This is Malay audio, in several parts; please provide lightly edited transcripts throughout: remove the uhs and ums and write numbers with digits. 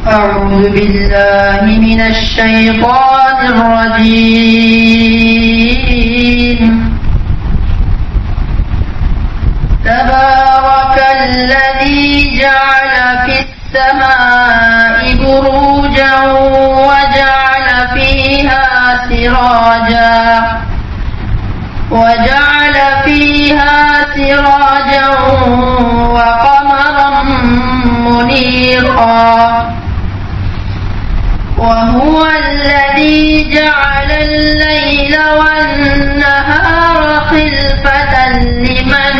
أعوذ بالله من الشيطان الرجيم. تبارك الذي جعل في السماء بروجا وجعل فيها سراجا وقمرا منيرا. وهو الذي جعل الليل والنهار خلفة لمن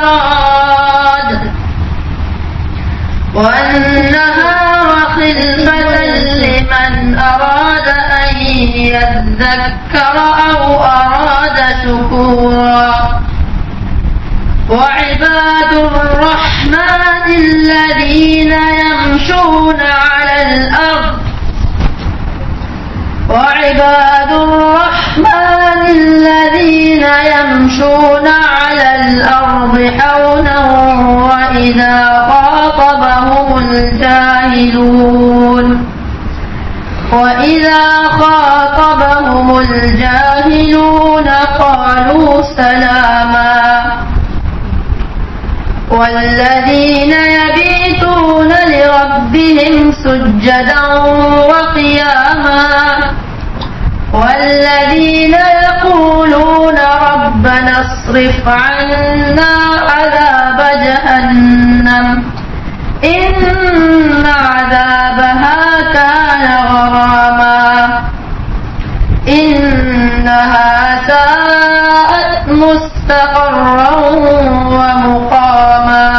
أراد أن يذكر أو أراد شكورا. وعباد الرحمن الذين يمشون على الأرض حونا وإذا خاطبهم الجاهلون قالوا سلاما. والذين يبيتون لربهم سجدا وقياما. والذين يقولون ربنا اصرف عنا عذاب جهنم إن عذابها كان غراما إنها ساءت مستقرا ومقاما.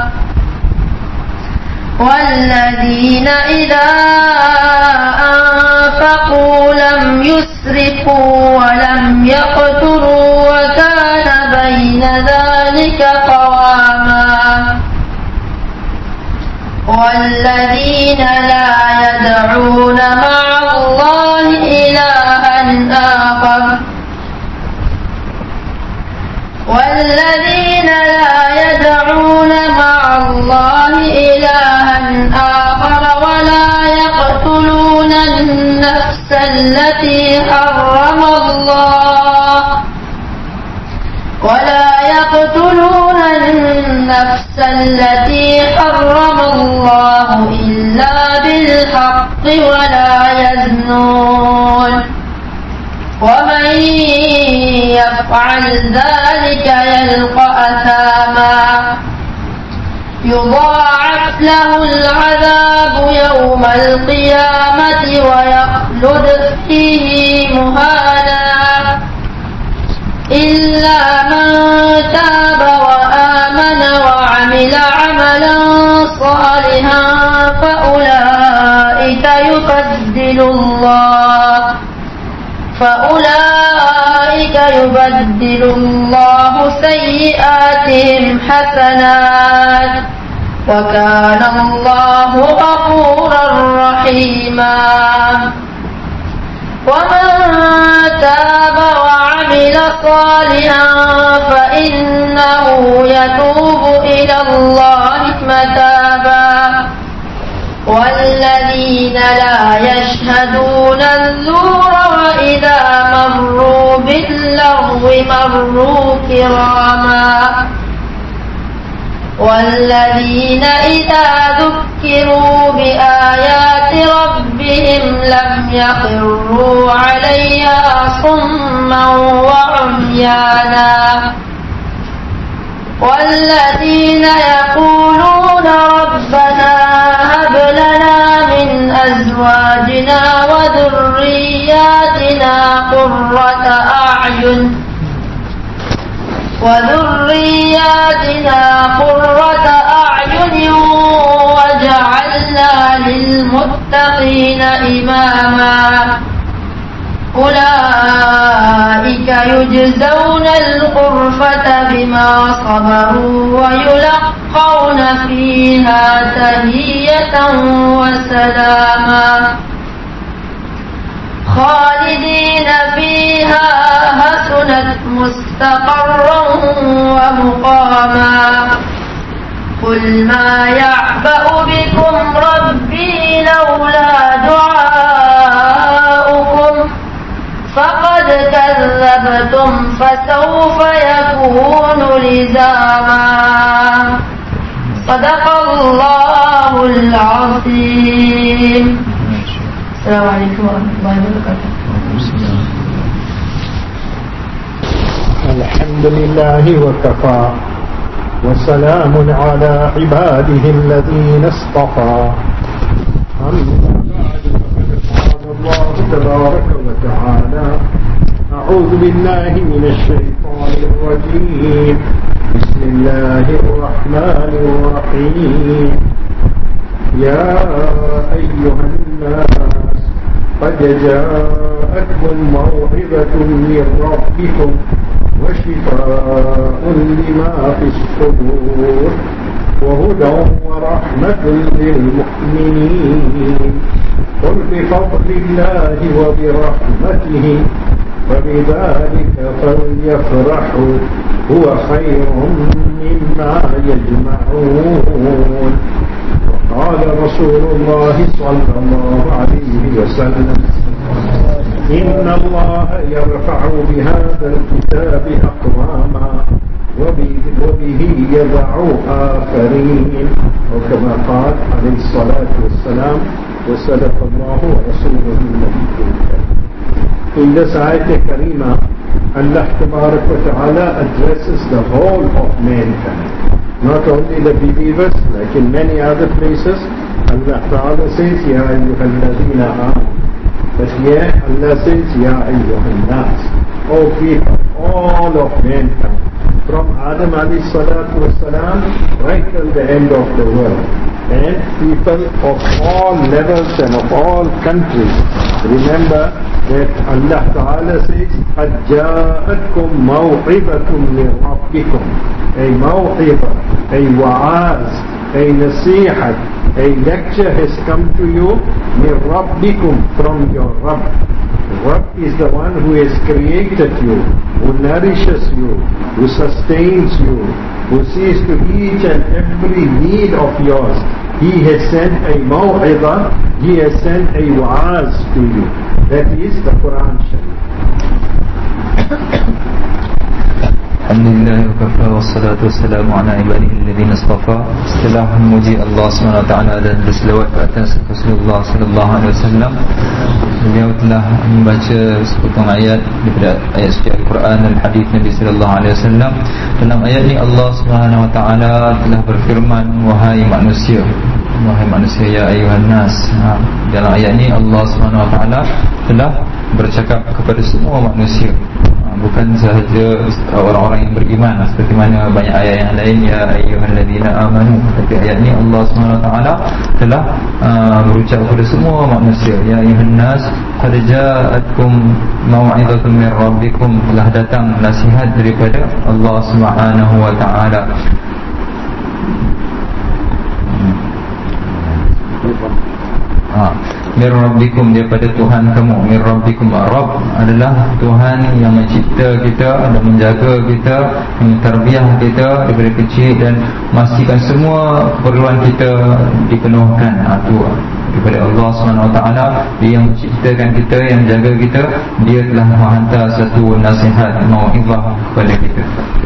والذين إذا أنفقوا لم يسرفوا ولم يقتروا وكان بين ذلك قواما. والذين لا يدعون مع الله إلها آخر ولا يقتلون النفس التي حرم الله إلا بالحق ولا يزنون. ومن يفعل ذلك يلقى أثاما يضاعف له العذاب يوم القيامة ويخلد فيه مهانا إلا من تاب وآمن وعمل عملا صالحا فأولئك يبدل الله سيئاتهم حسنات وكان الله غفورا رحيما. ومن تاب وعمل صالحا فإنه يتوب إلى الله متابا. والذين لا يشهدون الزور وإذا مروا باللغو مروا كراما. والذين إذا ذكروا بآيات ربهم لم يخروا عليها صما وعميانا. والذين يقولون ربنا هب لنا من أزواجنا وذرياتنا قرة أعين وجعلنا للمتقين إماما. أولئك يجزون الغرفة بما صبروا ويلقون فيها تحية وسلاما خالدين فيها حسنت مستقرا ومقاما. قل ما يعبأ بكم ربي لولا فعلتم فسوف يكون لزاما صدق الله العظيم. السلام عليكم ورحمة الله وبركاته. الحمد لله وكفى وسلام على عباده الذين اصطفى. أما بعد فقد قال الله تبارك وتعالى: أعوذ بالله من الشيطان الرجيم. بسم الله الرحمن الرحيم. يا أيها الناس قد جاءتكم موعظة من ربكم وشفاء لما في الصدور وهدى ورحمة للمؤمنين. قل بفضل الله وبرحمته فبذلك فليفرحوا هو خير مما يجمعون. وقال رسول الله صلى الله عليه وسلم: إن الله يرفع بهذا الكتاب أقواما وبه يضع آخرين، وكما قال عليه الصلاة والسلام: وصدق الله ورسوله النبي الكريم. In this ayat karima, Allah Tabarak wa Ta'ala addresses the whole of mankind, not only the believers, like in many other places. Allah Ta'ala says, Ya ayyuhal ladhina amanu. But here Allah says, Ya ayyuhan nas, all people, all of mankind, from Adam alayhi salatu wasalam right till the end of the world, and people of all levels and of all countries. Remember that Allah Ta'ala says, قَدْ جَاءَتْكُمْ مَوْعِظَةٌ مِّن رَبِّكُمْ. A maw'ibah, a wa'az, a nasihat, a lecture has come to you مِّن رَبِّكُمْ, from your Rabb. Rabb is the one who has created you, who nourishes you, who sustains you, who sees to each and every need of yours. He has sent a maw'ibah, He has sent a wa'az to you. That is the Quran Sharif. Alhamdulillah wa kafa wassalatu wassalamu ala ibadihi alladhina istafa. Setelah memuji Allah SWT dan berselawat ke atas Rasulullah sallallahu alaihi wasallam, beliau telah membaca sepotong ayat daripada ayat suci Al-Quran dan hadis Nabi sallallahu alaihi wasallam. Dalam ayat ini Allah SWT telah berfirman, wahai manusia, ya ayuhan nas. Dalam ayat ini Allah SWT telah bercakap kepada semua manusia, bukan sahaja orang-orang yang beriman seperti mana banyak ayat yang lain, ya ayyuhalladzina amanu. Tapi ayat ini Allah SWT telah berucap kepada semua manusia, ya ayyuhan nas qad ja'atkum maw'izatun min rabbikum. Telah datang nasihat daripada Allah Subhanahu wa ta'ala. Mir Rabbikum, daripada Tuhan kamu. Mir Rabbikum, Rabb adalah Tuhan yang mencipta kita dan menjaga kita, mentarbiah kita daripada kecil dan memastikan semua keperluan kita dipenuhkan. Itu daripada Allah SWT. Dia yang menciptakan kita, yang menjaga kita. Dia telah menghantar satu nasihat, mau'izah kepada kita.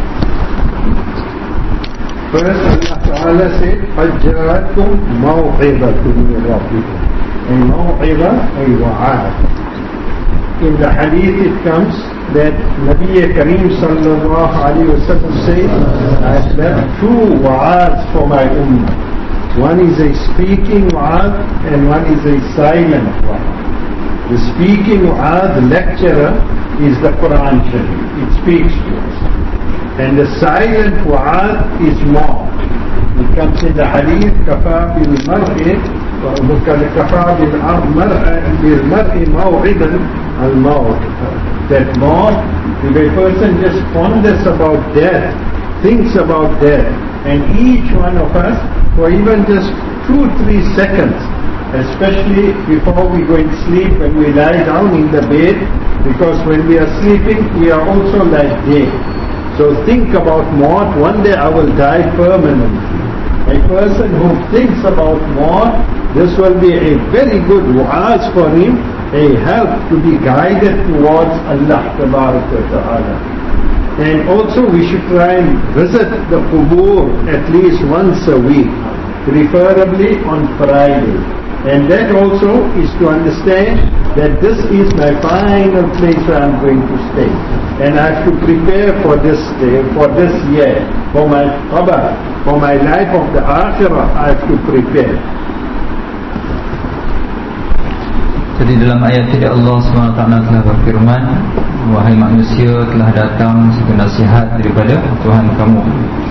First Allah Ta'ala said, فَجَّرَتْكُمْ مَوْعِظَةٌ مِّن رَبِّكُمْ. A maw'izah, a wa'ad. In the hadith it comes that Nabi Kareem sallallahu alayhi wa sallam says, I have left two wa'ads for my ummah. One is a speaking wa'ad and one is a silent wa'ad. The speaking wa'ad, the lecturer, is the Quran Sharif. It speaks to us. And the silent wa'ad is more. It comes in the hadith, كَفَى بِالْمَرْءِ كَفَى بِالْمَرْءِ مَوْعِدًا الْمَوْتِ. That more, if a person just ponders about death, thinks about death, and each one of us, for even just 2-3 seconds, especially before we go and sleep, when we lie down in the bed, because when we are sleeping, we are also like dead. So think about maut. One day I will die permanently. A person who thinks about maut, this will be a very good wa'az for him a help to be guided towards Allah Ta'ala. And also we should try and visit the qubur at least once a week, preferably on Friday. And that also is to understand that this is my final place where I'm going to stay. And I have to prepare for this day, for this year, for my qabr, for my life of the akhirah, I have to prepare. Jadi dalam ayat ini Allah SWT telah berfirman, wahai manusia, telah datang satu nasihat daripada Tuhan kamu.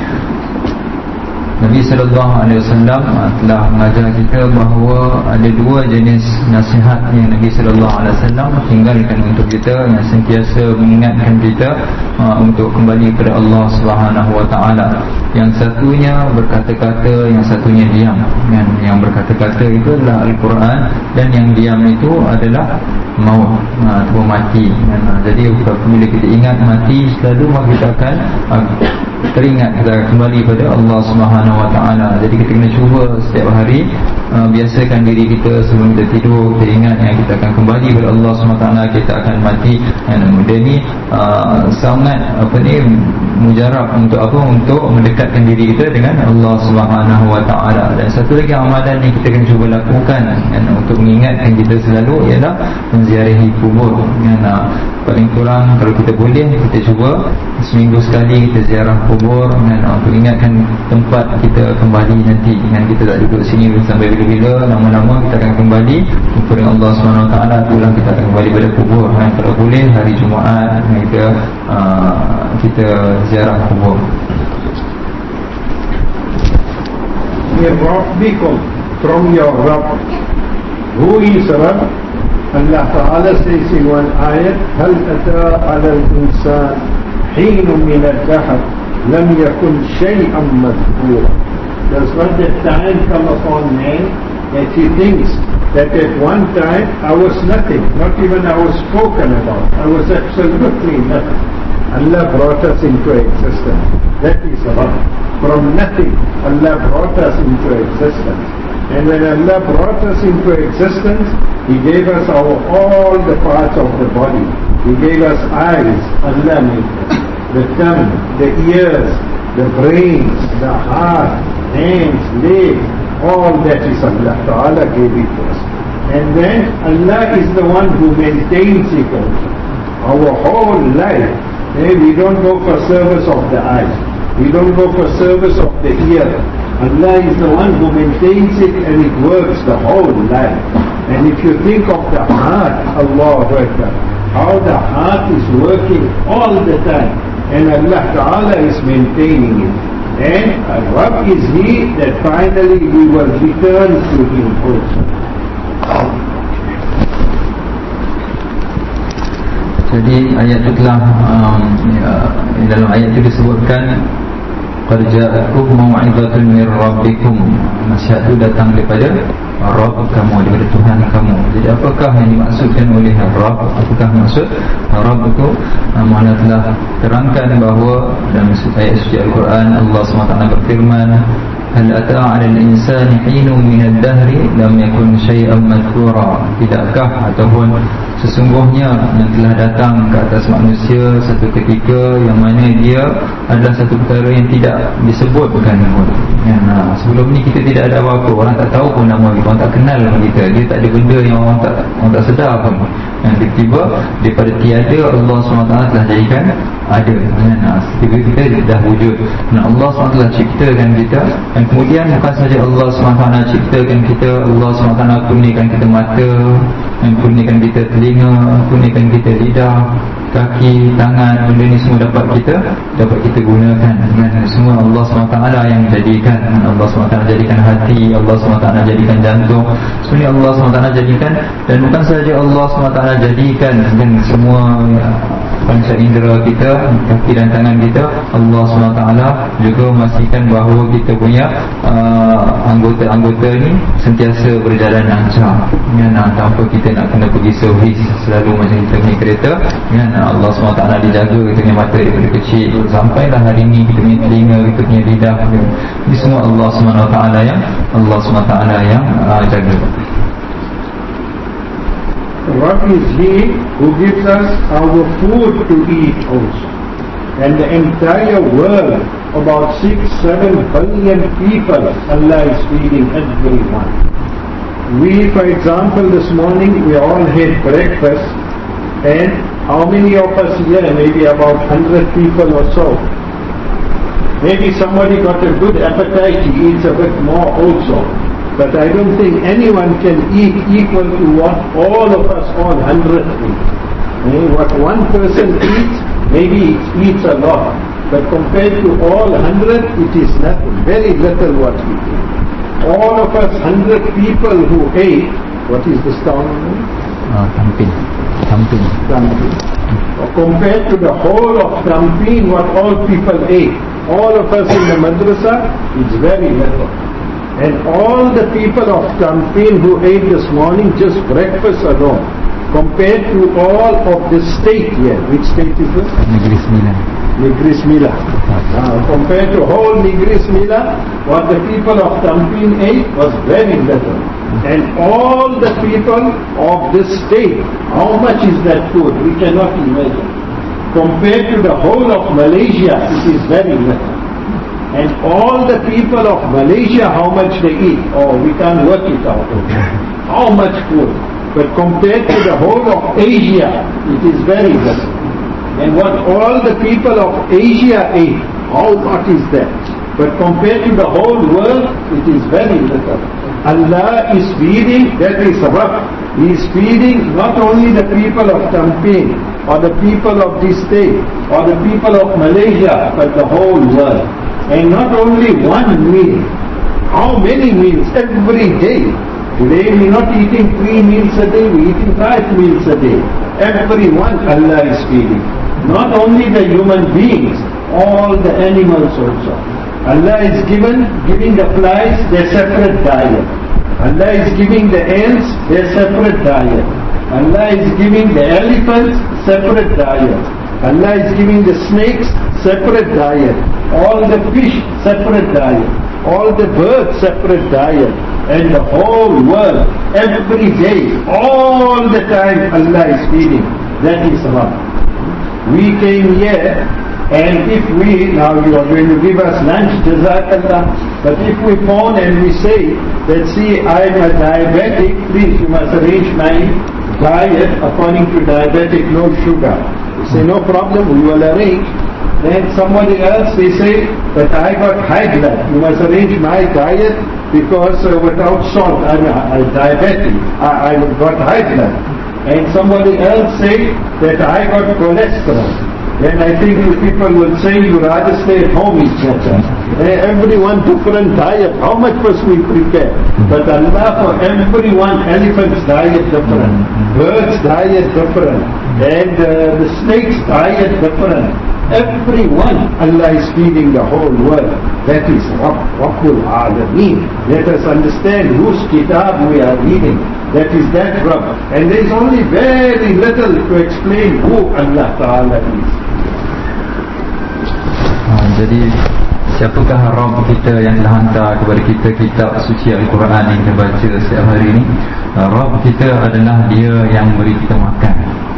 Nabi SAW telah mengajar kita bahawa ada dua jenis nasihat yang Nabi SAW tinggalkan untuk kita, yang sentiasa mengingatkan kita untuk kembali kepada Allah SWT. Yang satunya berkata-kata, yang satunya diam. Yang berkata-kata itu adalah Al-Quran, dan yang diam itu adalah maut, atau mati. Jadi bila kita ingat mati, selalu kita akan teringat, kita kembali pada Allah SWT. Jadi kita kena cuba setiap hari biasakan diri kita sebelum kita tidur, kita ingat yang kita akan kembali kepada Allah SWT, kita akan mati. Dan benda ni sangat mujarab untuk apa? Untuk mendekatkan diri kita dengan Allah SWT. Dan satu lagi amalan yang kita akan cuba lakukan untuk mengingatkan kita selalu ialah menziarahi kubur. Paling kurang kalau kita boleh, kita cuba seminggu sekali kita ziarah kubur, untuk ingatkan tempat kita kembali nanti. Kita tak duduk sini sampai bila-bila, lama-lama kita akan kembali kepada Allah SWT. Pulang kita akan kembali pada kubur. Kalau boleh hari Jumaat kita ziarah kubur. Rabbikum, from your Rabb. Who is Rabb? Allah Ta'ala says in one ayat, هل أتى على الإنسان حين من الدهر لم يكن شيئا مذكورا. Does not that time come upon man that he thinks that at one time I was nothing, not even I was spoken about, I was absolutely nothing. Allah brought us into existence. That is Rabb. From nothing, Allah brought us into existence. And when Allah brought us into existence, He gave us all the parts of the body. He gave us eyes, Allah made them, the tongue, the ears, the brains, the heart, hands, legs, all that is Allah Ta'ala gave it to us. And then Allah is the one who maintains it also. Our whole life, we don't go for service of the eyes, we don't go for service of the ear. Allah is the one who maintains it, and it works the whole life. And if you think of the heart, Allahu Akbar, how the heart is working all the time, and Allah Ta'ala is maintaining it. And Rabb is He that finally we will return to Him also. Jadi ayat itu telah dalam ayat itu disebutkan qad ja'akum mau'izatun min rabbikum. Nasihat itu datang daripada Rabb kamu, daripada Tuhan kamu. Jadi apakah yang dimaksudkan oleh Rabb? Apakah maksud Rabb itu? Mana telah terangkan bahawa dalam ayat suci Al-Quran Allah SWT berfirman, hal ata'a 'alal insani hinun minad dahri lam yakun syai'an madhkura. Tidakkah ataupun sesungguhnya yang telah datang ke atas manusia satu ketika yang mana dia adalah satu perkara yang tidak disebutkan pun. Sebelum ni kita tidak ada apa-apa, orang tak tahu pun nama kita, orang tak kenal kita, dia tak ada benda yang orang tak sedar pun. Tiba-tiba daripada tiada Allah SWT telah jadikan ada. Tiba-tiba kita dah wujud. Allah SWT telah ciptakan kita, dan kemudian bukan saja Allah SWT ciptakan kita, Allah SWT kurniakan kita mata, dan kurniakan kita telinga, kurniakan kita lidah, kaki, tangan. Benda ni semua dapat kita gunakan. Semua Allah SWT yang jadikan. Allah SWT jadikan hati, Allah SWT jadikan jantung, sebenarnya Allah SWT jadikan. Dan bukan saja Allah SWT jadikan, dan semua panca indera kita, kaki dan tangan kita, Allah SWT juga memastikan bahawa kita punya anggota-anggota ni sentiasa berjalan lancar, tanpa kita nak kena pergi servis selalu macam kita punya kereta. Allah SWT dijaga kita punya mata daripada kecil sampailah hari ni kita punya telinga, kita punya lidah. Ini semua Allah SWT yang jaga. Rabb is He who gives us our food to eat also. And the entire world, about 6-7 billion people, Allah is feeding everyone. We, for example, this morning we all had breakfast, and how many of us here? Maybe about 100 people or so. Maybe somebody got a good appetite, he eats a bit more also. But I don't think anyone can eat equal to what all of us, all 100 eat. What one person eats, maybe he eats a lot. But compared to all 100, it is nothing, very little what we eat. All of us, 100 people who ate, what is the town name? Tampin. Compared to the whole of Tampin, what all people ate, all of us in the madrasa, it's very little. And all the people of Tampin who ate this morning, just breakfast alone, compared to all of the state here. Which state is this? Negri Sembilan. Compared to whole Negri Sembilan, what the people of Tampin ate was very little. And all the people of this state, how much is that food? We cannot imagine. Compared to the whole of Malaysia, it is very little. And all the people of Malaysia, how much they eat? Oh, we can't work it out. How much food? But compared to the whole of Asia, it is very little. And what all the people of Asia ate, how much is that? But compared to the whole world, it is very little. Allah is feeding, that is Rabb. He is feeding not only the people of Tampin, or the people of this state, or the people of Malaysia, but the whole world. And not only one meal. How many meals? Every day. Today we are not eating 3 meals a day, we are eating 5 meals a day. Everyone Allah is feeding. Not only the human beings, all the animals also. Allah is giving the flies their separate diet. Allah is giving the ants their separate diet. Allah is giving the elephants separate diet. Allah is giving the snakes separate diet. All the fish separate diet. All the birds separate diet. And the whole world, every day, all the time Allah is feeding. That is Rabb. We came here, and if we, now you are going to give us lunch, Jazakallah, but if we phone and we say that, see, I am a diabetic, please you must arrange my diet according to diabetic, no sugar. We say no problem, we will arrange. Then somebody else, they say that I got high blood, you must arrange my diet because without salt, I'm diabetic, I got high blood. And somebody else say that I got cholesterol. Then I think you people will say you rather stay at home is better. Everyone different diet. How much must we prepare? But Allah for everyone, elephant's diet different, bird's diet different, and the snake's diet different. Everyone, Allah is feeding the whole world. That is Rabbul Alameen. Let us understand whose kitab we are reading. That is that Rabb. And there is only very little to explain who Allah Ta'ala is. Jadi siapakah Rabb kita yang telah hantar kepada kita kitab suci Al-Quran yang kita baca setiap hari ini? Rabb kita adalah Dia yang beri kita makan.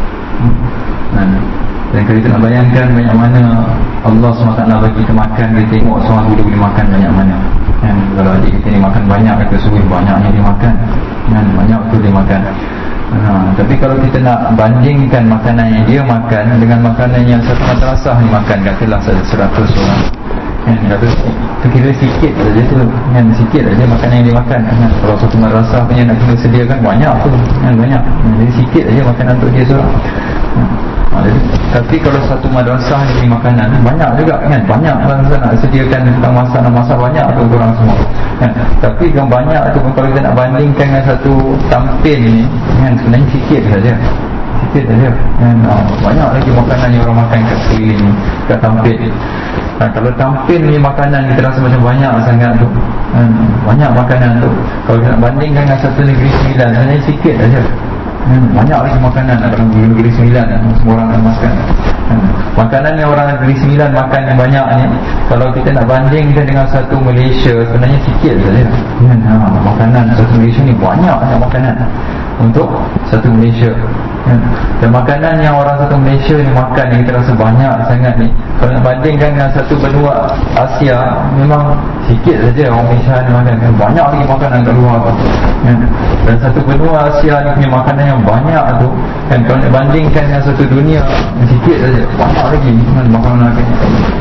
Dan kalau kita nak bayangkan banyak mana Allah SWT bagi kita makan, kita tengok seorang dia boleh makan banyak mana. Kalau adik kita ni makan banyak, kita suruh banyaknya dia makan, banyak tu dia makan. Tapi kalau kita nak bandingkan makanan yang dia makan dengan makanan yang satu madrasah ni makan, katalah 100 orang, tu kira sikit saja tu, sikit saja makanan yang dia makan. Kalau satu madrasah punya nak kena sediakan banyak tu, banyak. Jadi sikit saja makanan untuk dia seorang. Tapi kalau satu madrasah ni makanan banyak juga kan, banyak bangsa nak sediakan tukang masak, nak masak banyak tu orang semua kan. Tapi yang banyak tu kalau kita nak bandingkan dengan satu Tampin ni kan, sebenarnya sikit saja kan. Banyak lagi makanan yang orang makan kat sini ni, kat Tampin. Kalau Tampin ni makanan kita rasa macam banyak sangat tu kan, banyak makanan tu. Kalau kita nak bandingkan dengan satu Negeri Sembilan, sebenarnya sikit saja. Banyak lagi makanan dalam Negeri Sembilan semua orang nak makan. Makanan yang orang Negeri Sembilan makan yang banyak ni, kalau kita nak bandingkan dengan satu Malaysia, sebenarnya sikit saja. Makanan satu Malaysia ni banyak makanan. untuk satu Malaysia. Dan makanan yang orang satu Malaysia ni makan ni kita rasa banyak sangat ni, kalau nak bandingkan dengan satu benua Asia, memang sikit saja orang Malaysia ni makan, banyak lagi makanan kat luar tu kan. Dan satu benua Asia ni punya makanan yang banyak tu kan, kalau nak bandingkan dengan satu dunia, sikit saja, banyak lagi makanan kan.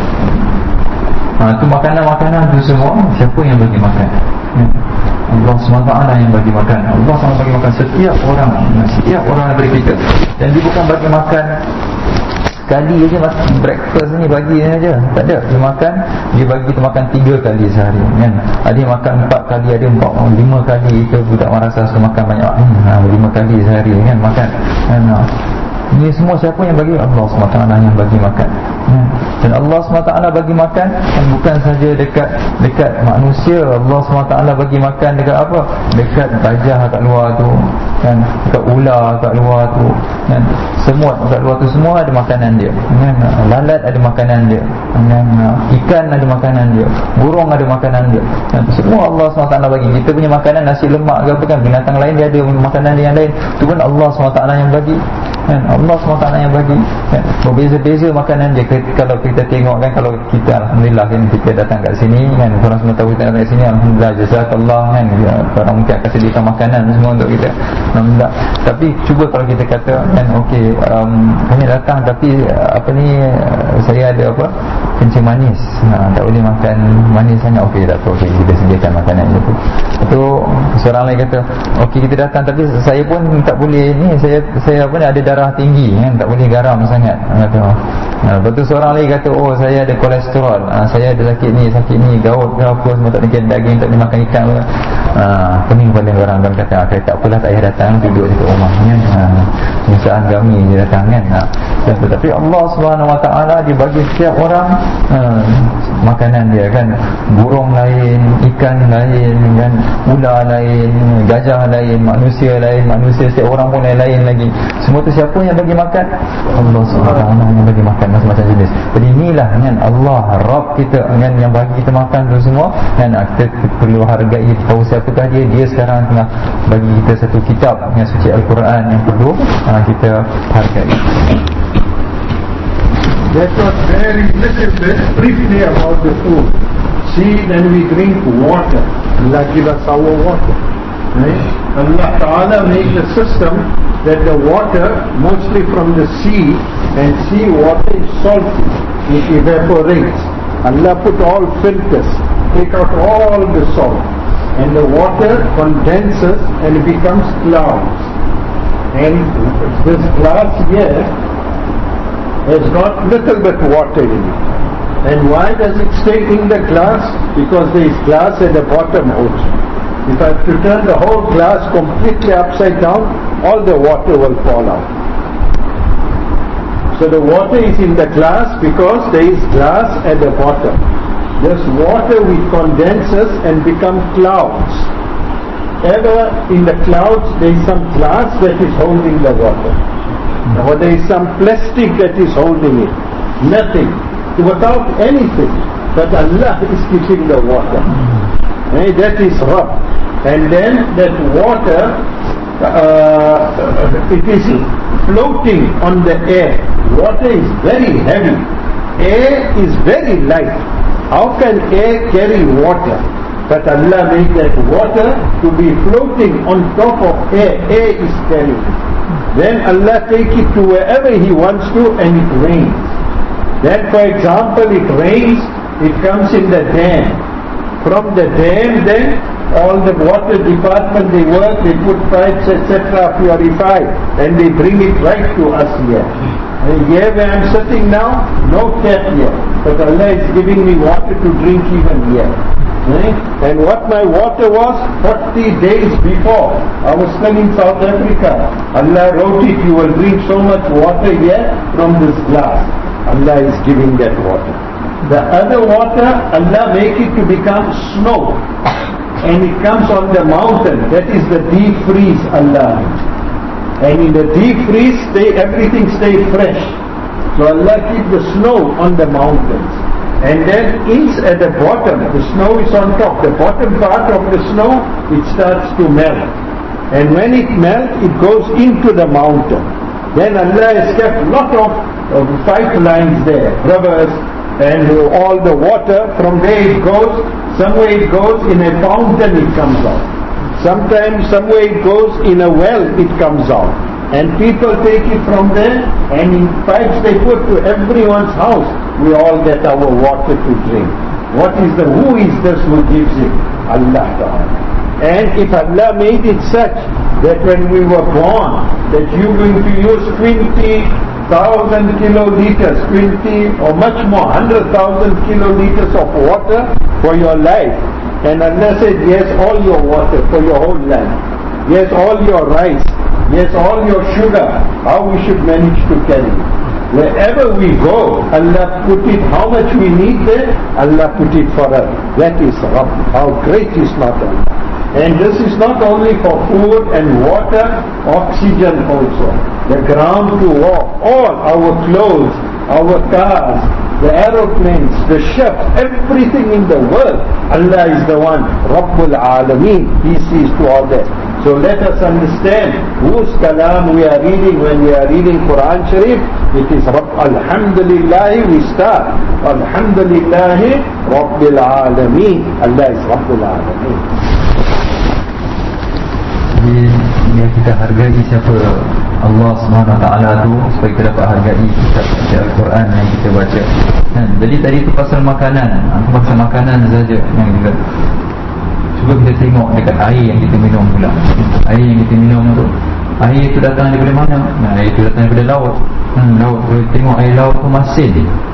Tu makanan-makanan tu semua siapa yang bagi makan? Allah SWT yang bagi makan. Allah SWT bagi makan setiap orang daripada kita. Dan dia bukan bagi makan sekali aja, breakfast ni bagi aja, tak ada. Dia makan, dia bagi kita makan 3 kali sehari kan. Ada yang makan 4 kali, ada 5 kali. Kita budak marasa suka makan banyak 5 kali sehari kan makan kan. Ini semua siapa yang bagi? Allah SWT yang bagi makan. Dan Allah SWT bagi makan dan bukan saja dekat manusia. Allah SWT bagi makan dekat apa? Dekat gajah kat luar tu kan, dekat ular kat luar tu kan, semut kat luar tu semua ada makanan dia kan? Lalat ada makanan dia kan? Ikan ada makanan dia, burung ada makanan dia kan? Semua Allah SWT bagi. Kita punya makanan nasi lemak ke apa kan, binatang lain dia ada makanan dia yang lain, tu pun Allah SWT yang bagi kan? Allah SWT yang bagi kan? Berbeza-beza makanan dia. Kalau kita tengok kan, kalau kita alhamdulillah kan, kita datang kat sini kan, korang semua tahu kita datang kat sini, alhamdulillah, jazakallah kan, korang mungkin akan sediakan makanan semua untuk kita, alhamdulillah. Tapi cuba kalau kita kata kan, okey, kami datang tapi saya ada apa, kencing manis, tak boleh makan manis sangat, okey tak apa, okey kita sediakan makanan itu. Tu seorang lain kata, okey kita datang tapi saya pun tak boleh ni, saya apa ni, ada darah tinggi kan, tak boleh garam sangat kata. Lepas tu seorang lagi kata, oh saya ada kolesterol, saya ada sakit ni, gaut ke apa semua, tak makan daging, tak boleh makan ikan ke. Pening pada orang dan kata, tak apalah, tak payah datang, duduk dekat rumah kan. Penyusaan kami dia datang kan. Tetapi Allah SWT dia bagi setiap orang makanan dia kan. Burung lain, ikan lain kan, ular lain, gajah lain, manusia lain, setiap orang pun lain lagi. Semua tu siapa yang bagi makan? Allah SWT yang bagi makan macam-macam jenis. Jadi inilah kan Allah Rabb kita kan, yang bagi kita makan tu semua kan. Kita perlu hargai, tahu siapakah dia sekarang tengah bagi kita satu kitab yang suci Al-Quran yang perlu kita hargai. That was very little bit briefly about the food. See, then we drink water. Allah give us our water. Right? Allah Ta'ala made the system that the water mostly from the sea, and sea water is salty, it evaporates. Allah put all filters, take out all the salt, and the water condenses and it becomes clouds. And this glass here has got little bit water in it. And why does it stay in the glass? Because there is glass at the bottom also. If I have to turn the whole glass completely upside down, all the water will fall out. So the water is in the glass because there is glass at the bottom. This water which condenses and becomes clouds. Ever in the clouds there is some glass that is holding the water, or there is some plastic that is holding it. Nothing. Without anything. But Allah is keeping the water. That is Rabb. And then that water, it is floating on the air. Water is very heavy. Air is very light. How can air carry water? But Allah made that water to be floating on top of air. Air is carrying it. Then Allah take it to wherever He wants to, and it rains. Then for example it rains, it comes in the dam. From the dam then all the water department, they work, they put pipes etc., purify, and they bring it right to us here. And here where I am sitting now, no tap here, but Allah is giving me water to drink even here. And what my water was 40 days before, I was still in South Africa. Allah wrote it, you will drink so much water here from this glass. Allah is giving that water. The other water, Allah make it to become snow, and it comes on the mountain. That is the deep freeze Allah. And in the deep freeze, everything stays fresh. So Allah keep the snow on the mountains. And then at the bottom, the snow is on top. The bottom part of the snow, it starts to melt. and when it melts, it goes into the mountain. Then Allah has kept lot of pipelines there, rivers, and all the water, from where it goes, somewhere it goes in a fountain, it comes out. Sometimes somewhere it goes in a well, it comes out. And people take it from there, and in pipes they put to everyone's house. We all get our water to drink. Who is this who gives it? Allah Ta'ala. And if Allah made it such that when we were born, that you're going to use 20,000 kiloliters, 20 or much more, 100,000 kiloliters of water for your life. And Allah said, yes, all your water for your whole life. Yes, all your rice. Yes, all your sugar. How we should manage to carry it. Wherever we go, Allah put it, how much we need there, Allah put it for us. That is Rabb. How great is not Allah. And this is not only for food and water, oxygen also. The ground to walk, all our clothes, our cars, the aeroplanes, the ships, everything in the world. Allah is the one, Rabbul Alameen. He sees to all that. So let us understand whose kalam we are reading when we are reading Quran Sharif. It is Alhamdulillah, we start. Alhamdulillah Rabbil Alameen. Allah is Rabbul Alameen. Jadi kita hargai siapa Allah SWT tu, supaya kita dapat hargai kitab Al-Quran yang kita baca. Jadi tadi tu pasal makanan, pasal makanan saja yang kita. Cuba kita tengok dekat air yang kita minum pula. Air yang kita minum tu, air itu datang daripada mana? Air itu datang daripada laut. Laut, kita tengok air laut tu masin.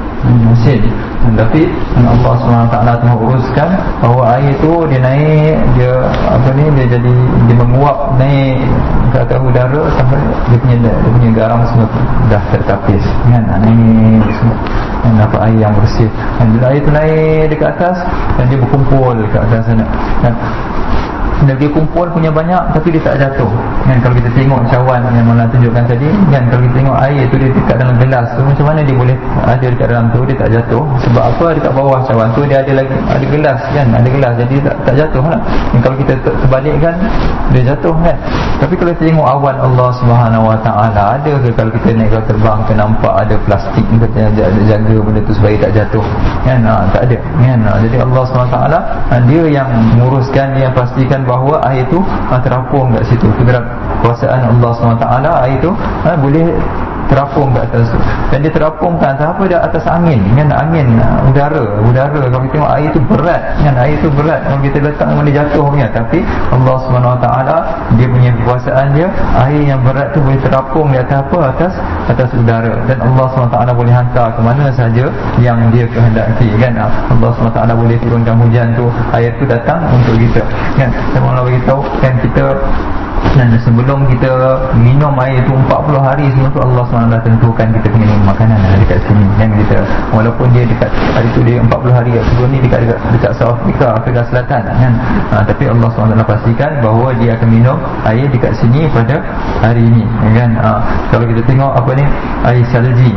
Tapi Allah SWT telah uruskan bahawa air tu dia naik, dia menguap naik ke atas udara sampai dia punya garam semua dah tertapis kan, naik semua dan dapat air yang bersih. Dan bila air tu naik dekat atas dan dia berkumpul dekat atas sana kan, dia kumpul punya banyak tapi dia tak jatuh kan. Kalau kita tengok cawan yang Maulana tunjukkan tadi kan, kalau kita tengok air tu dia dekat dalam gelas tu, macam mana dia boleh ada dekat dalam tu, dia tak jatuh. Sebab apa? Dekat bawah cawan tu dia ada gelas kan, ada gelas, jadi tak jatuh lah. Dan kalau kita terbalikkan dia jatuh kan. Tapi kalau kita tengok awan Allah SWT, ada ke kalau kita naik kalau terbang kita nampak ada plastik kita jaga benda tu supaya tak jatuh kan? Tak ada kan. Jadi Allah SWT dia yang menguruskan, dia yang pastikan bahawa air itu terapung kat situ. Kebenaran kuasaan Allah SWT, air itu boleh terapung kat atas tu. Dan dia terapung kat atas apa? Dia atas angin kan, angin udara. Kalau kita tengok air itu berat kan, air itu berat. Kalau kita letak mana jatuh punya. Tapi Allah SWT dia punya kekuasaan dia, air yang berat tu boleh terapung di atas apa? Atas udara. Dan Allah SWT boleh hantar ke mana saja yang dia kehendaki kan. Allah SWT boleh turunkan hujan tu, air tu datang untuk kita kan. Saya mahu beritahu kan, kita dan sebelum kita minum air tu 40 hari sebelum tu Allah SWT dah tentukan kita kena minum makanan dekat sini kan. Kita walaupun dia dekat hari tu dia 40 hari sebelum ni dekat South Afrika Selatan kan, tapi Allah SWT pastikan bahawa dia akan minum air dekat sini pada hari ini kan. Kalau kita tengok apa ni, air salji,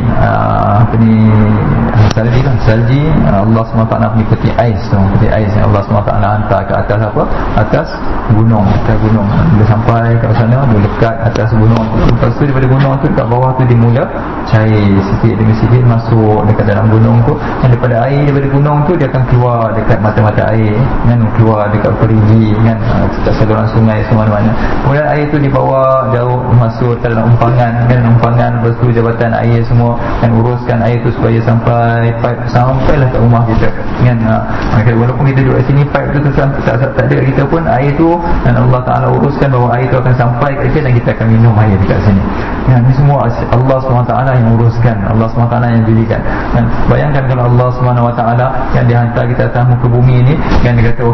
salji Allah SWT punya peti ais yang Allah SWT hantar ke atas apa? Atas gunung. Bila sampai kat sana, dia lekat atas gunung. Lepas tu daripada gunung tu kat bawah tu dia mula cair sikit demi sikit masuk dekat dalam gunung tu. Dan daripada air daripada gunung tu dia akan keluar dekat mata-mata air kan, keluar dekat perigi kan, dekat saluran sungai semua-mana. Kemudian air tu dibawa jauh masuk dalam umpangan kan, lepas tu jabatan air semua kan uruskan air tu supaya sampailah kat rumah kita kan. Walaupun kita duduk di sini, pipe tu tak ada kita pun, air tu dan Allah Ta'ala uruskan bahawa air itu akan sampai ke kita dan kita akan minum air dekat sini ya. Ini semua Allah SWT yang uruskan, Allah SWT yang jadikan kan. Bayangkan kalau Allah SWT yang dihantar kita atas muka bumi ini kan, dia kata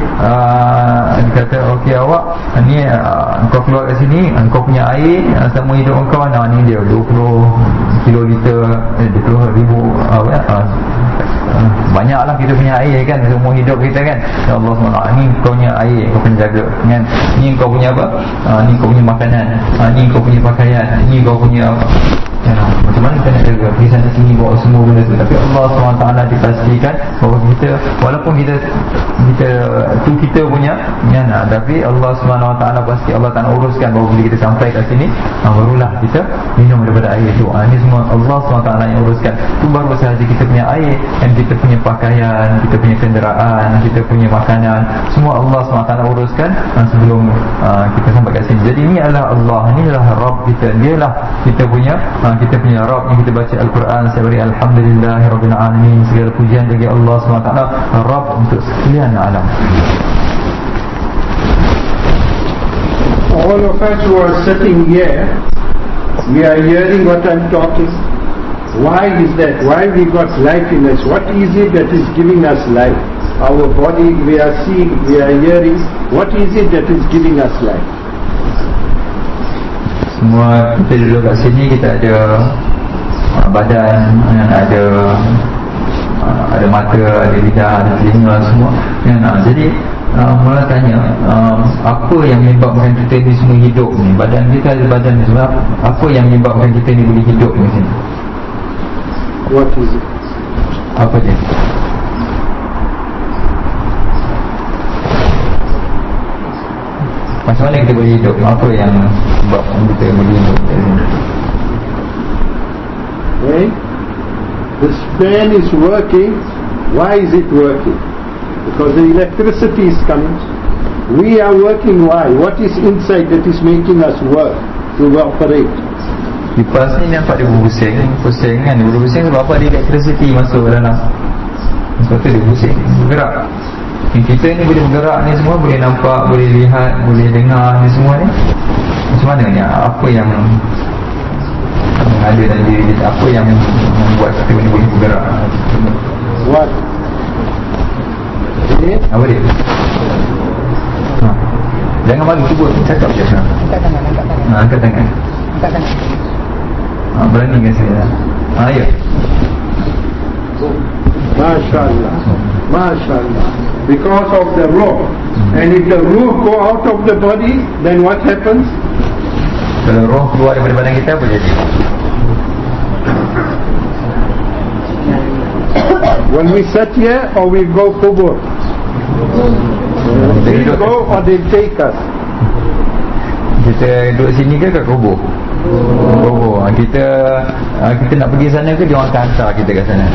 okey awak ni kau keluar kat sini, kau punya air selama hidup kau ni dia 20 kiloliter 20,000 banyaklah kita punya air kan, semua hidup kita kan. Ya Allah SWT, ni kau punya air, kau kena jaga kan. Ni kau punya apa? Ni kau punya makanan, ni kau punya pakaian, ni kau punya Macam mana kita nak jaga pergi sana sini bawa semua benda tu, tapi Allah SWT dipastikan bahawa kita, walaupun kita tu kita punya tapi Allah SWT pasti Allah tak nak uruskan bahawa bila kita sampai kat sini barulah kita minum daripada air tu. Ini semua Allah SWT yang uruskan. Tu baru sahaja kita punya air, dan kita punya pakaian, kita punya kenderaan, kita punya makanan, semua Allah SWT uruskan sebelum kita sampai kat sini. Jadi ini adalah Allah, ini adalah Rabb kita, dialah kita punya Rabb yang kita baca Al-Quran setiap hari. Alhamdulillahirabbil alamin, segala pujian bagi Allah SWT, Rabb untuk sekalian alam. All of us who are sitting here, we are hearing what I'm talking. Why is that? Why we got life in us? What is it that is giving us life? Our body, we are seeing, we are hearing. What is it that is giving us life? Semua kita duduk kat sini, kita ada badan, ada mata, ada lidah, ada telinga, semua. Jadi mula tanya, apa yang menyebabkan kita ni semua hidup ni? Badan kita ada badan ni, sebab apa yang menyebabkan kita ni boleh hidup ni sini? What is it? Apa dia? Macam mana kita boleh hidup? Apa yang sebabkan kita boleh hidup? Right? This fan is working. Why is it working? Because the electricity is coming. We are working. Why? What is inside that is making us work to operate? Kipas ni nampak dia berpusing kan? Dia berpusing sebab apa? Dia electricity masuk ke dalam. Sebab tu dia pusing, bergerak. Kita ni boleh bergerak ni semua, boleh nampak, boleh lihat, boleh dengar ni semua ni. Macam mana ni? Apa yang ada dalam diri kita? Apa yang membuat kita ni boleh bergerak? What? Apa dia? Jangan malu, cuba cakap je. Angkat tangan. Beranikan saya. Ya. MashaAllah. MashaAllah. Because of the ruh. And if the ruh go out of the body, then what happens? Kalau roh keluar daripada badan kita, apa jadi? When we sit here or we go kubur? We go or they take us? Kita duduk sini ke kat kubur? Kubur. Kita nak pergi sana ke dia orang akan hantar kita kat sana?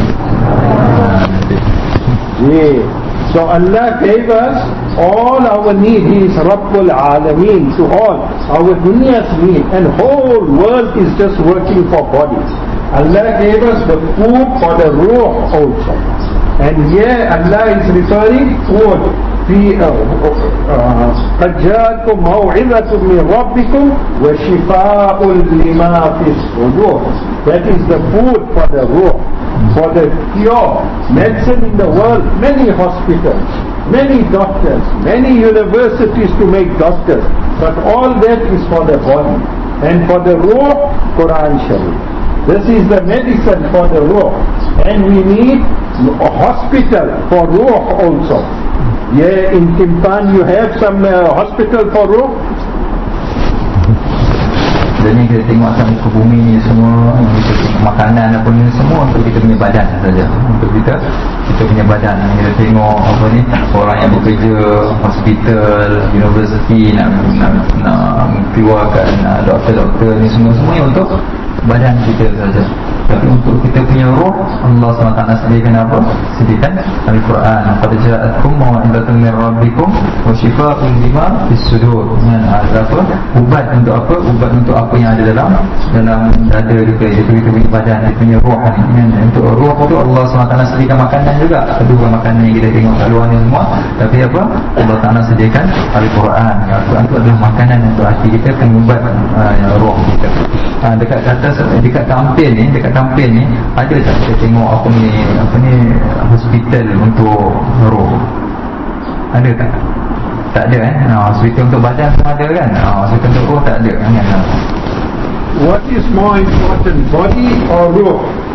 Yeah. So Allah gave us all our need. He is Rabbul Alameen to all. Our dunya's need and whole world is just working for bodies. Allah gave us the food for the ruh also. And here Allah is referring food. قد جاءكم موعظة من ربكم وشفاء لما في الصدور. That is the food for the ruh, for the cure. Medicine in the world, many hospitals, many doctors, many universities to make doctors, but all that is for the body. And for the ruh, Quran Sharif. This is the medicine for the ruh. And we need a hospital for ruh also. Yeah, in Timpan you have some hospital for ruh. Jadi kita tengok atas muka bumi ni semua, kita tengok makanan apa ni semua untuk kita punya badan saja. Untuk kita punya badan. Kita tengok apa ni, orang yang bekerja hospital, universiti nak keluarkan doktor-doktor ni semua untuk badan kita saja. Tapi untuk kita punya roh, Allah SWT sediakan apa? Sediakan Al-Quran. Qad ja'atkum mau'izatun min rabbikum wa shifaa'un lima fis sudur. Ada apa? Ubat untuk apa? Ubat untuk apa yang ada dalam dada kita punya badan, kita punya roh ni. Untuk roh tu Allah SWT sediakan makanan juga. Kedua makanan yang kita tengok kat luar ni semua. Tapi apa? Allah SWT sediakan Al-Quran. Al-Quran tu adalah makanan untuk hati kita, pengubat roh kita. Dekat kampung ni ada tak kita tengok apa ni hospital untuk roh? Ada tak? Tak ada hospital untuk badan pun ada kan? Hospital untuk roh tak ada kan? What is more important, body or roh?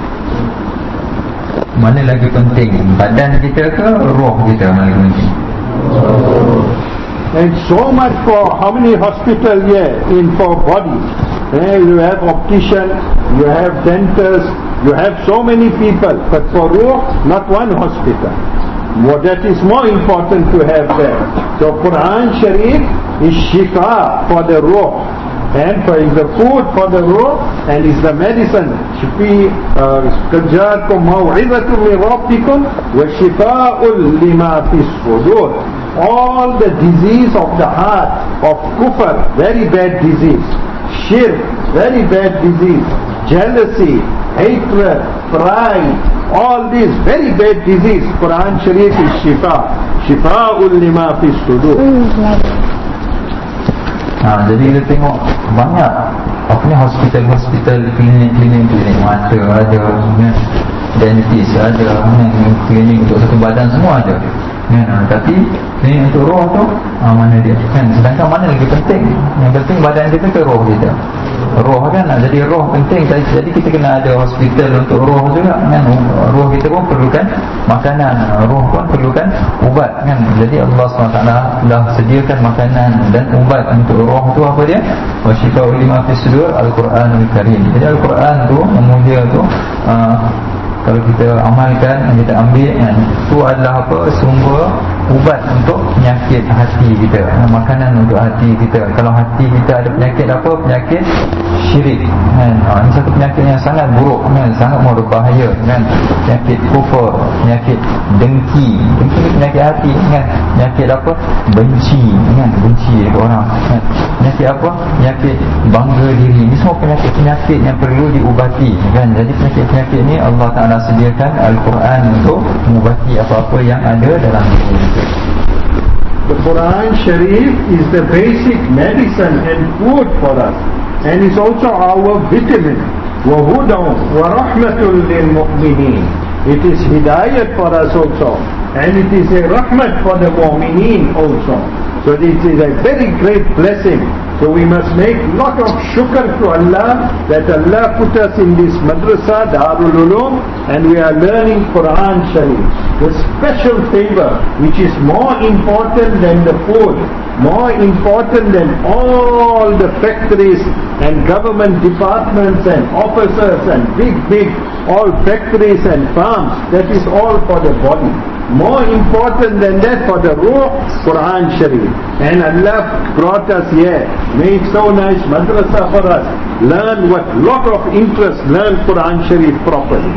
Mana lagi penting, badan kita ke roh kita mana lagi penting? And so much for how many hospital here in for body. You have optician, you have dentists, you have so many people, but for ruh, not one hospital. Well, that is more important to have there. So Quran Sharif is shifa for the ruh, and is the food for the ruh, and is the medicine. قَدْ جَاءَتْكُمْ مَوْعِظَةٌ مِّن رَبِّكُمْ وَشِفَاءٌ لِمَا فِي الصُّدُورِ. All the disease of the heart, of kufr, very bad disease. Shirk, very bad disease. Jealousy, hatred, pride, all these very bad disease. Quran Sharif is shifa. Shifa'ul lima fis sudur. Jadi kita tengok banyak hospital, klinik mata ada, dentist ada, klinik untuk satu badan semua ada. Tapi klinik untuk roh tu mana dia? Sedangkan mana lagi penting? Yang penting badan kita ke roh kita? Roh kan, jadi roh penting. Jadi kita kena ada hospital untuk roh juga kan. Roh kita pun perlukan makanan, roh pun perlukan ubat kan. Jadi Allah SWT dah sediakan makanan dan ubat untuk roh tu. Apa dia? Wa shifa'ul lima fis sudur, Al-Quranul Karim. Jadi Al-Quran tu, mulia tu, kalau kita amalkan, kita ambil kan, itu adalah apa? Sumber ubat untuk penyakit hati kita, makanan untuk hati kita. Kalau hati kita ada penyakit apa? Penyakit syirik kan. Ini satu penyakit yang sangat buruk kan, sangat berbahaya kan. Penyakit kufur, penyakit dengki penyakit hati kan. Penyakit apa? Benci kan, benci ke orang kan. Penyakit apa? Penyakit bangga diri. Ini semua penyakit-penyakit yang perlu diubati kan. Jadi penyakit-penyakit ni Allah Ta'ala sediakan Al-Quran untuk mengubati apa-apa yang ada dalam diri kita. The Quran Sharif is the basic medicine and food for us, and is also our vitamin. وَهُدًى وَرَحْمَةٌ لِلْمُؤْمِنِينَ. It is hidayat for us also, and it is a rahmat for the mu'mineen also. So this is a very great blessing. So we must make lot of shukr to Allah that Allah put us in this madrasa, Darul Ulum, and we are learning Quran Sharif. The special favor which is more important than the food, more important than all the factories and government departments and officers and big all factories and farms, that is all for the body. More important than that for the ruh, Quran Sharif. And Allah brought us here, made so nice madrasa for us. Learn what lot of interest, learn Quran Sharif properly.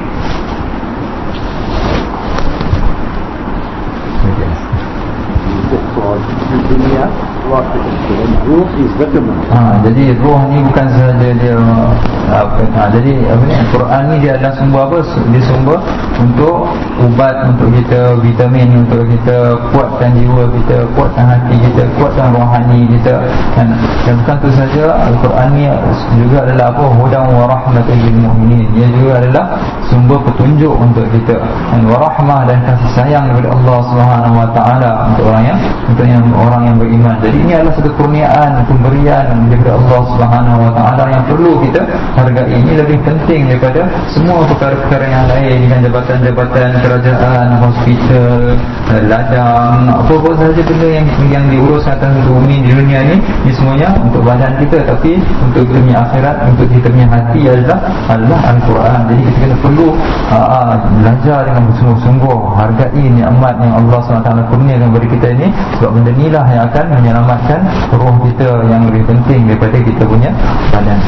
Ruh is vitamin. Jadi ruh ni bukan sahaja dia jadi apa ni, Quran ni dia adalah sumber apa? Dia sumber untuk ubat, untuk kita vitamin, untuk kita kuatkan jiwa kita, kuatkan hati kita, kuatkan rohani kita. Dan bukan tu saja, Al-Quran ni juga adalah apa? Hudan wa rahmatul lil mu'minin. Dia juga adalah sumber petunjuk untuk kita, dan warahmah, dan kasih sayang daripada Allah Subhanahu wa taala untuk orang yang beriman. Jadi ini adalah satu kurniaan, pemberian daripada Allah Subhanahu wa taala yang perlu kita hargai. Ini lebih penting daripada semua perkara-perkara yang lain, dengan jabatan-jabatan kerajaan, hospital, ladang, apa-apa sahaja benda yang diuruskan atas bumi di dunia ni semuanya untuk badan kita, tapi untuk kita punya akhirat, untuk kita punya hati adalah Al-Quran. Jadi kita kena perlu belajar dengan bersungguh-sungguh, hargai nikmat yang Allah SWT kurniakan kepada kita ini, sebab benda inilah yang akan menyelamatkan roh kita yang lebih penting daripada kita punya badan.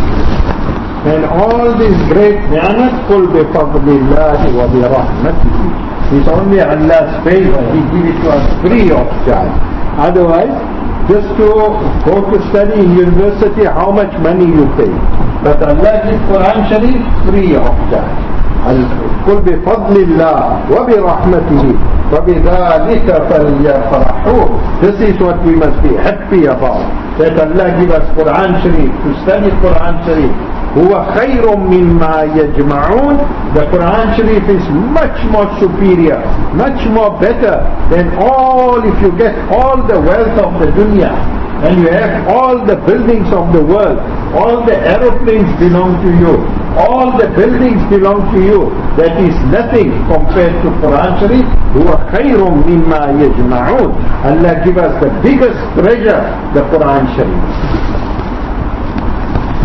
And all this great ni'mat qul bi fadlillahi wa bi rahmatihi. It's only Allah's favor. He gives it to us free of charge. Otherwise, just to go to study in university, how much money you pay? But Allah gives Quran Sharif free of charge. قل بفضل الله وبرحمته وبذلك فليفرحوا. This is what we must be happy about, that Allah give us Quran Sharif to study Quran Sharif. هو خير مما يجمعون. The Quran Sharif is much more superior, much more better than all. If you get all the wealth of the dunya, and you have all the buildings of the world, all the aeroplanes belong to you, all the buildings belong to you, that is nothing compared to Quran Sharif. هو خير مما يجمعون. Allah give us the biggest treasure, the Quran Sharif.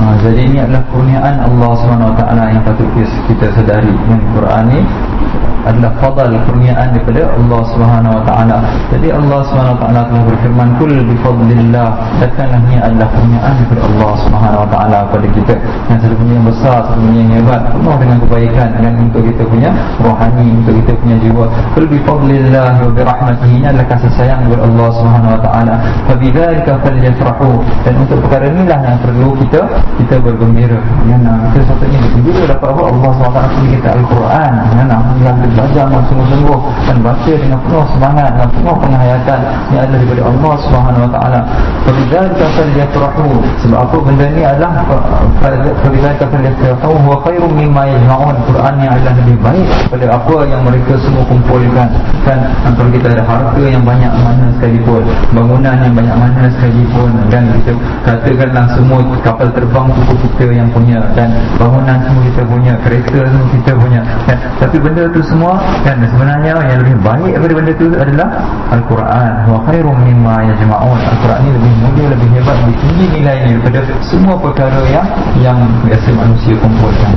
Jadi ini adalah kurniaan Allah SWT yang patut kita sedari. Yang Quran ni adalah fadal, kurniaan daripada Allah SWT. Jadi Allah SWT telah berfirman, kul bifadlillah, katakanlah ini adalah kurniaan daripada Allah SWT kepada kita, yang sesungguhnya yang besar, sesungguhnya yang hebat, penuh dengan kebaikan dan untuk kita punya rohani, untuk kita punya jiwa. Kul bifadlillah wa birahmatihi, ini adalah kasih sayang daripada Allah SWT. Fabidzalika falyafrahu, dan untuk perkara inilah yang perlu kita bergembira. Kita sepatutnya bergembira dapat apa? Allah SWT beri kita Al-Quran. Alhamdulillah, kita belajar dengan sungguh-sungguh dan baca dengan penuh semangat, dengan penuh penghayatan. Ini adalah daripada Allah SWT. Fabidzalika falyafrahu, sebab apa benda ni adalah fabidzalika falyafrahu huwa khairum mimma yajma'un. Quran yang adalah lebih baik daripada apa yang mereka semua kumpulkan. Kan kalau kita ada harta yang banyak mana sekalipun, bangunan yang banyak mana sekalipun, dan kita katakanlah semua kapal terbang kita yang punya, dan bangunan semua kita punya, kereta semua kita punya, kan? Tapi benda tu semua kan sebenarnya yang lebih baik daripada benda tu adalah Al-Quran. Wa khairum mimma yajma'un. Al-Quran ni lebih mulia, lebih hebat, lebih tinggi nilainya daripada semua perkara yang biasa manusia kumpulkan.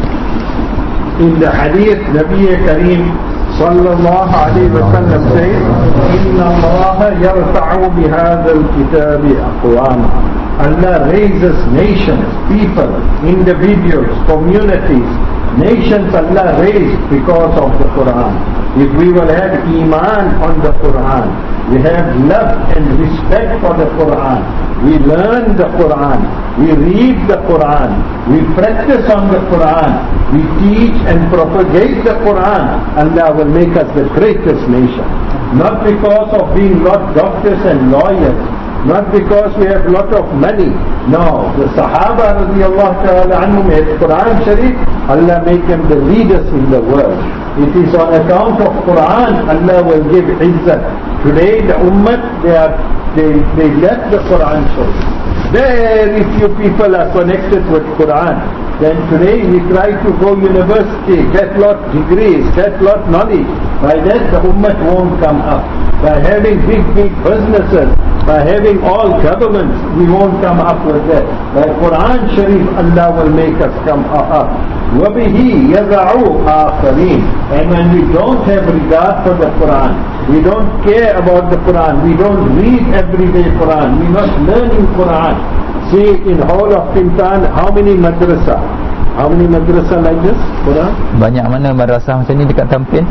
In the hadith, Nabi Karim sallallahu alaihi wasallam says, inna Allah yarfa'u bihadha al-kitabi aqwama. Allah raises nations, people, individuals, communities, nations Allah raised because of the Quran. If we will have iman on the Quran, we have love and respect for the Quran, we learn the Quran, we read the Quran, we practice on the Quran, we teach and propagate the Quran, Allah will make us the greatest nation. Not because of being lot doctors and lawyers, not because we have lot of money. No, the Sahaba radiallahu ta'ala anhum had Quran Sharif, Allah make them the leaders in the world. It is on account of Quran Allah will give izzat. Today the ummah, they left the Quran Sharif. Very few people are connected with Quran. Then today we try to go university, get lot degrees, get lot knowledge. By that the ummah won't come up. By having big businesses, by having all governments, we won't come up with that. By Quran Sharif, Allah will make us come up. وَبِهِ يَذَعُوا آخَرِينَ. And when we don't have regard for the Quran, we don't care about the Quran, we don't read everyday Quran, we not learning Quran. See, in whole of Kintan, how many madrasa? How many madrasa like this? Quran? Banyak mana madrasah macam ni dekat Tampin?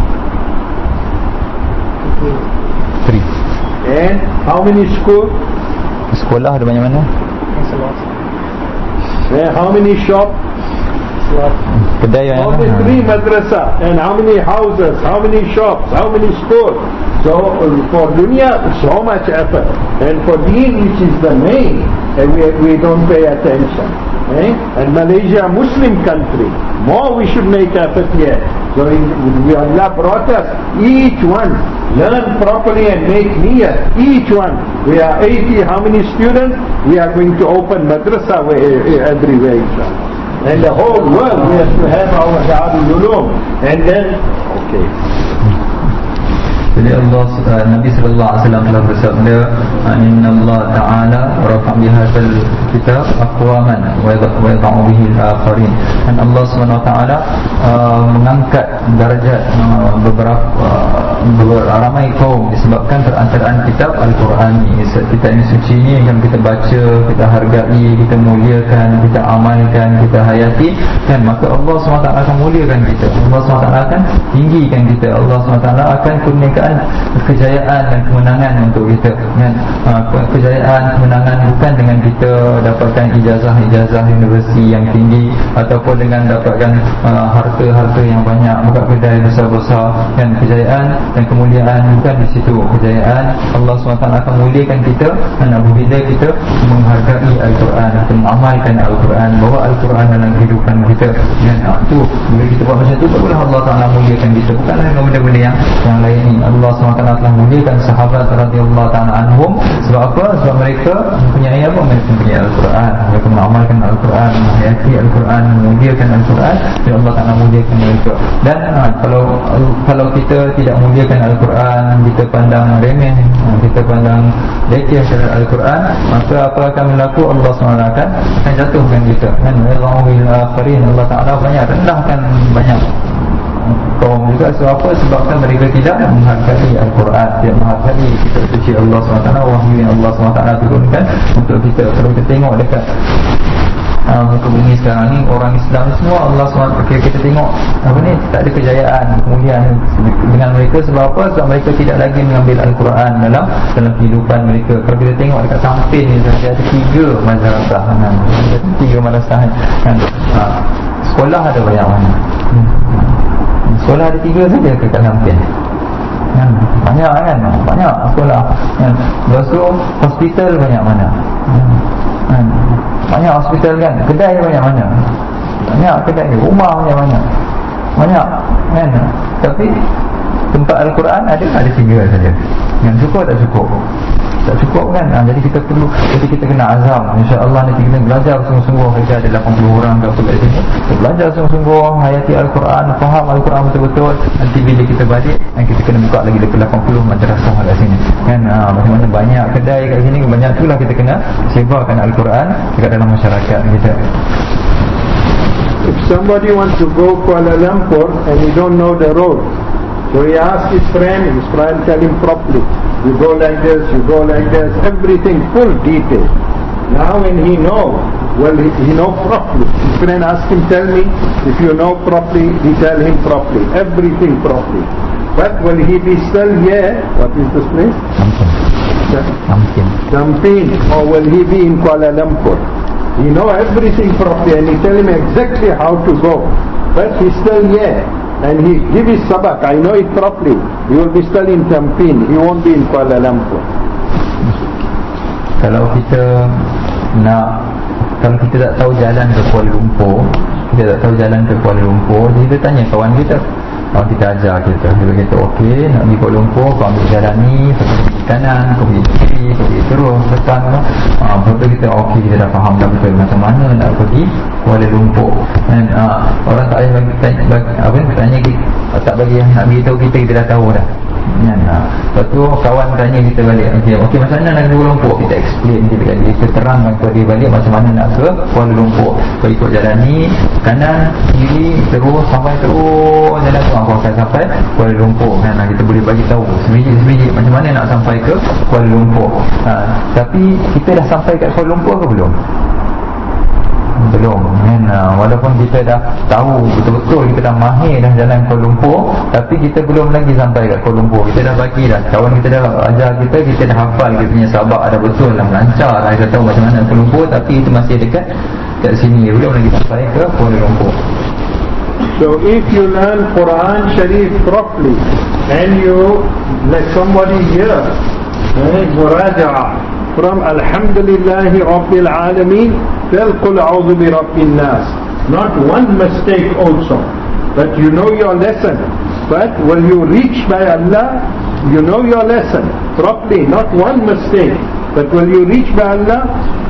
3. And how many schools? Sekolah ada banyak mana? And how many shops? Kedai yang Only 3 madrasa. And how many houses? How many shops? How many schools? So for dunya, so much effort. And for deen, which is the main, and we don't pay attention. And Malaysia, Muslim country, more we should make effort here. So Allah brought us, each one learn properly and make niyyah. Each one, we are 80, how many students? We are going to open madrasa everywhere, inshallah. And the whole world, we have to have our Darul Ulum. And then, okay. Jadi Nabi sallallahu alaihi wasallam telah bersabda, inna Allah Taala rafa'a bihadzal kitab aqwaman wa yadha'u bihi al-akharin. Dan Allah Subhanahu wa taala mengangkat darjat beberapa ramai kaum disebabkan perantaraan kitab Al-Quran ini. Kitab ini suci ini yang kita baca, kita hargai, kita muliakan, kita amalkan, kita hayati, dan maka Allah SWT akan muliakan kita, Allah SWT akan tinggikan kita, Allah SWT akan kurniakan kejayaan dan kemenangan untuk kita. Dan kejayaan, kemenangan bukan dengan kita dapatkan ijazah universiti yang tinggi, ataupun dengan dapatkan harta-harta yang banyak, buka kedai besar-besar. Dan kejayaan dan kemuliaan bukan di situ. Kejayaan Allah SWT akan muliakan kita dan apabila kita menghargai Al-Quran, kita mengamalkan Al-Quran, bawa Al-Quran dalam kehidupan kita. Dan itu bila kita buat macam itu, barulah Allah Ta'ala muliakan kita, bukanlah dengan benda-benda yang lain ni. Allah SWT telah muliakan sahabat radhiyallahu ta'ala anhum. Sebab apa? Sebab mereka mempunyai apa? Mereka mempunyai Al-Quran, mereka mengamalkan Al-Quran, menghayati menghayati Al-Quran, memuliakan Al-Quran, dan Allah Ta'ala muliakan mereka. Dan kalau kita tidak muliakan Al-Quran, kita pandang remeh, kita pandang leceh terhadap Al-Quran, maka apa akan berlaku? Allah SWT akan jatuhkan kita. Dan Allah Ta'ala banyak rendahkan banyak kaum juga. Sebab apa? Sebabkan mereka tidak menghargai Al-Quran, tidak menghargai kitab suci Allah SWT, wahyu yang Allah SWT turunkan untuk kita. Kalau kita tengok dekat muka bumi sekarang ni, orang Islam semua Allah SWT, kita tengok apa ni, tak ada kejayaan, kemuliaan dengan mereka. Sebab apa? Sebab mereka tidak lagi mengambil Al-Quran dalam kehidupan mereka. Kalau kita tengok dekat samping ni, ada 3 madrasah kan? 3 madrasah kan? Sekolah ada banyak mana? Sekolah ada 3 saja ke kat samping kan? Banyak kan? Banyak sekolah kan? Lepas tu hospital banyak mana? Kan? Banyak hospital kan? Kedai banyak mana? Banyak kedai. Rumah banyak mana? Banyak kan? Tapi tempat Al-Quran ada 3 saja. Yang cukup tak cukup? Tak cukup kan? Jadi kita perlu, jadi kita kena azam. InsyaAllah nanti kita belajar sungguh-sungguh. Kita ada 80 orang ke apa kat sini, kita belajar sungguh-sungguh, hayati Al-Quran, faham Al-Quran betul-betul. Nanti bila kita balik, kita kena buka lagi lebih 80 madrasah kat sini kan? Bagaimana banyak kedai kat sini, banyak itulah kita kena sebarkan Al-Quran dekat dalam masyarakat kita. If somebody wants to go Kuala Lumpur and he don't know the road, so he asks his friend tell him properly, you go like this, everything, full detail. Now when he know, he know properly. His friend asks him, tell me, if you know properly, he tell him properly, everything properly. But will he be still here? What is this place? Dampin. Or will he be in Kuala Lumpur? He know everything properly and he tell him exactly how to go. But he's still here. And he give his sabak, I know it properly. He will be still in Tampin. He won't be in Kuala Lumpur. Kalau kita tak tahu jalan ke Kuala Lumpur, jadi kita tanya kawan kita. Kawan kita ajar kita, okey, nak pergi Kuala Lumpur, kau ambil jalan ni, kau pergi kanan, kau pergi kiri, kau pergi terus depan. Betul kita okey, kita dah faham dah betul macam mana nak pergi Kuala Lumpur. Dan orang tak payah tanya kita, tak bagi nak beritahu kita dah tahu dah. Lepas tu kawan tanya kita balik, okey macam mana nak ke Kuala Lumpur, kita explain, kita terangkan kepada dia balik macam mana nak ke Kuala Lumpur. Kau ikut jalan ni, kanan, kiri, terus sampai terus jalan tu, kau akan sampai Kuala Lumpur kan? Kita boleh bagi tahu sebiji-sebiji macam mana nak sampai ke Kuala Lumpur. Tapi kita dah sampai kat Kuala Lumpur ke belum? Belum kan? Walaupun kita dah tahu betul-betul, kita dah mahir dah jalan Kuala Lumpur, tapi kita belum lagi sampai kat Kuala Lumpur. Kita dah bagi dah, kawan kita dah ajar kita dah hafal, kita punya sabak dah betul dah, lancar dah, kita tahu macam mana Kuala Lumpur, tapi itu masih dekat kat sini, belum lagi sampai ke Kuala Lumpur. So if you learn Quran Sharif properly and you let somebody hear muraja'a from Alhamdulillahi Rabbil Alameen till Qul A'udhu Bi Rabbin Nas, not one mistake also, but you know your lesson. But when you reach by Allah, you know your lesson properly, not one mistake, but when you reach by Allah.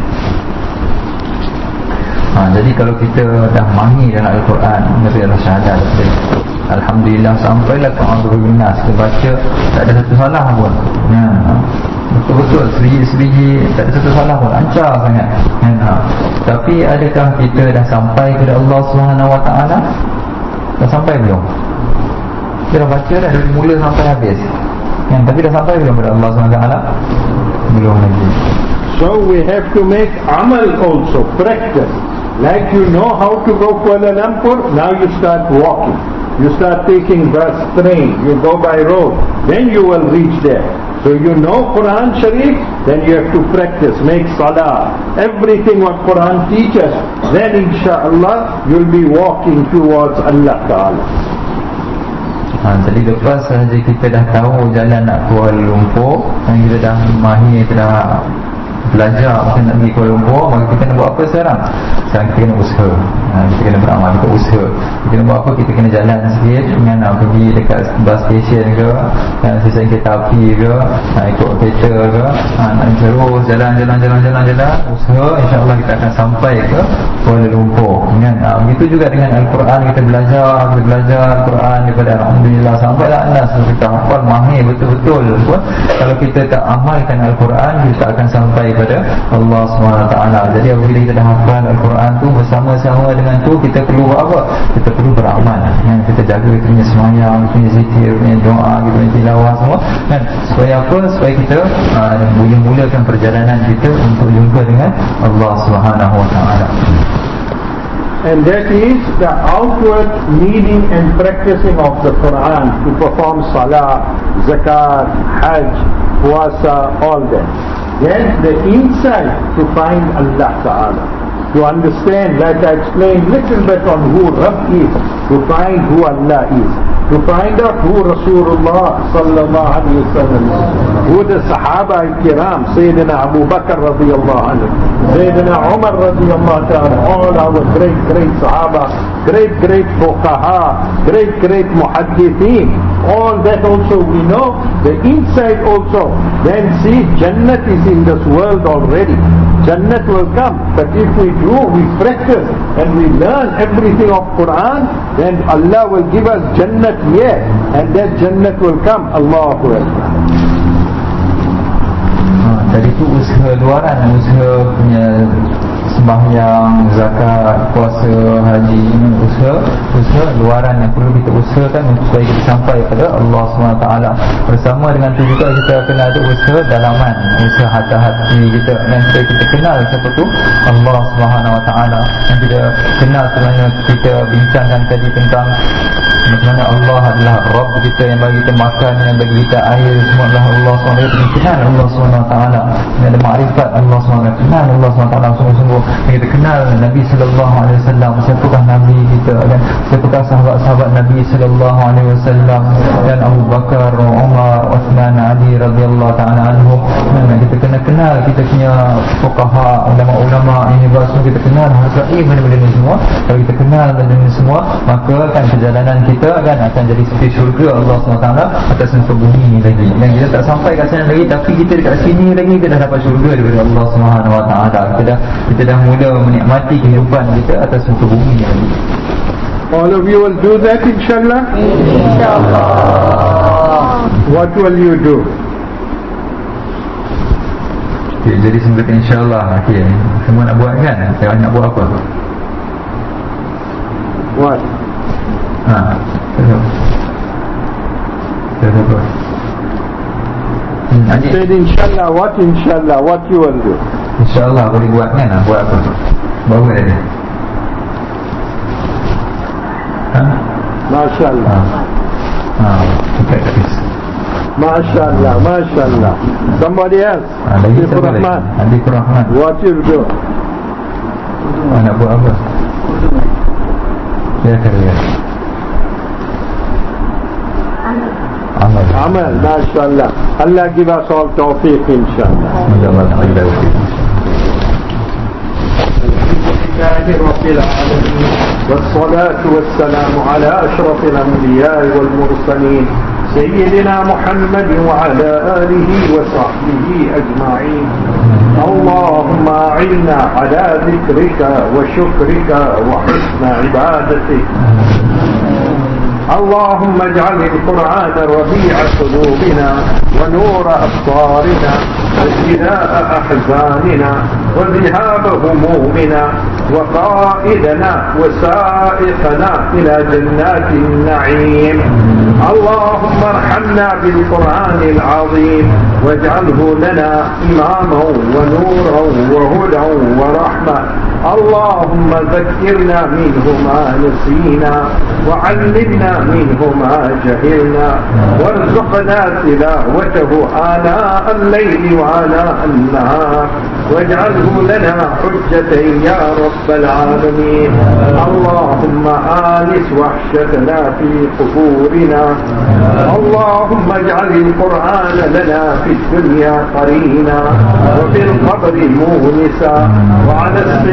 Jadi kalau kita dah mahir dalam Al-Quran, dari syahadat, Alhamdulillah, sampailah ke A'udhu Nas, kita baca tak ada satu salah pun. Betul-betul sebiji tak ada satu salah pun, lancar sangat. Tapi adakah kita dah sampai kepada Allah SWT? Dah sampai belum? Kita dah baca dah dari mula sampai habis, tapi dah sampai belum kepada Allah SWT? Belum lagi. So we have to make amal also, practice. Like you know how to go Kuala Lumpur, now you start walking. You start taking bus, train, you go by road, then you will reach there. So you know Quran Sharif, then you have to practice, make salah, everything what Quran teaches, then insyaAllah you'll be walking towards Allah Ta'ala. Jadi lepas sahaja kita dah tahu jalan nak Kuala Lumpur, dan kita dah mahir, kita dah belajar macam nak pergi Kuala Lumpur, maka kita nak buat apa sekarang? sekarang kita kena usaha. Kita kena beramal, kita usaha. Kita kena buat apa? Kita kena jalan sikit dengan pergi dekat bus station ke, stesen kereta api ke, ikut kereta ke, nak terus jalan, usaha, insyaAllah kita akan sampai ke Kuala Lumpur kan? Begitu juga dengan Al-Quran, kita belajar Al-Quran daripada Alhamdulillah sampailah Anas, kita hafal mahir betul-betul pun, kalau kita tak amalkan Al-Quran, kita akan sampai pada Allah SWT. Jadi apabila kita dah hafal Al-Quran tu, bersama-sama dengan tu kita perlu buat apa? Kita perlu beramal kan? Kita jaga kita punya semayang, kita punya zikir, kita punya doa, kita punya tilawah semua kan? Supaya apa? Supaya kita mulakan perjalanan kita untuk jumpa dengan Allah SWT. And that is the outward meaning and practicing of the Quran, to perform salah, zakat, hajj, puasa, all that. Then the inside, to find Allah Ta'ala, to understand, like I explained little bit on who Rabb is, to find who Allah is, to find out who Rasulullah sallallahu alaihi wasallam is, who the Sahaba al-Kiram, Sayyidina Abu Bakr radiyallahu anhu, Sayyidina Umar radiyallahu ta'ala, all our great Sahaba, great fuqaha, great muhaddithin, all that also we know, the inside also. Then see, Jannat is in this world already. Jannat will come, but if we practice and we learn everything of Quran, then Allah will give us Jannat here, and that Jannat will come. Allahu Akbar. Tadi tu usaha luaran, usaha punya sembahyang, zakat, puasa, haji, usaha luaran yang perlu kita usahakan untuk supaya kita sampai pada Allah SWT. Bersama dengan tu juga kita kena ada usaha dalaman, usaha hati kita, dan kita kenal siapa tu Allah SWT. Dan kita kenal sebenarnya, kita bincangkan tadi tentang bagaimana Allah adalah Rabb kita, yang bagi kita makan, yang bagi kita air, semua adalah Allah SWT. Kita kenal Allah SWT, ada makrifat Allah SWT, kenal Allah SWT sungguh-sungguh. Kita kenal Nabi Sallallahu Alaihi Wasallam, siapakah Nabi kita, dan siapakah sahabat-sahabat Nabi Sallallahu Alaihi Wasallam, dan Abu Bakar, Umar, Uthman, Ali radhiyallahu ta'ala anhum. Kita kena kenal kita punya fuqaha, ulama-ulama ini, bahasa kita kenal hakikat benda-benda ni semua. Kalau kita kenal benda ni semua, maka kan perjalanan kita kan akan jadi seperti syurga Allah SWT atas muka bumi ni lagi. Dan kita tak sampai kat sana lagi, tapi kita dekat sini lagi kita dah dapat syurga daripada Allah SWT. Kita dah mula menikmati kehidupan kita atas muka bumi ni lagi. All of you will do that, inshallah? Inshallah. What will you do? Okay, jadi sebut insyaAllah. Okay, semua nak buat kan? Saya nak buat apa? What? I said inshallah. What inshallah? What you will do? InsyaAllah boleh buat kan? Buat apa? Bawa dia. MashaAllah. Practice. MashaAllah. Somebody else? Abdul Rahman. Abdul Rahman. What you do? Nak buat apa? Ya kerja. Amal. MashaAllah. Allah give us all tawfiq, inshallah. رب العالمين والصلاة والسلام على أشرف الأنبياء والمرسلين سيدنا محمد وعلى آله وصحبه أجمعين. اللهم أعنا على ذكرك وشكرك وحسن عبادتك. اللهم اجعل القرآن ربيع قلوبنا ونور أبصارنا وجلاء أحزاننا وذهاب همومنا وقائدنا وسائقنا إلى جنات النعيم. اللهم ارحمنا بالقرآن العظيم واجعله لنا إماما ونورا وهدى ورحمة. اللهم ذكرنا منه ما نسينا وعلمنا منه ما جهلنا وارزقنا تلاوته آناء الليل وآناء النهار واجعله لنا حجة يا رب العالمين. اللهم آنس وحشتنا في قبورنا. اللهم اجعل القرآن لنا في الدنيا قرينا وفي القبر مونسا وعلى الصراط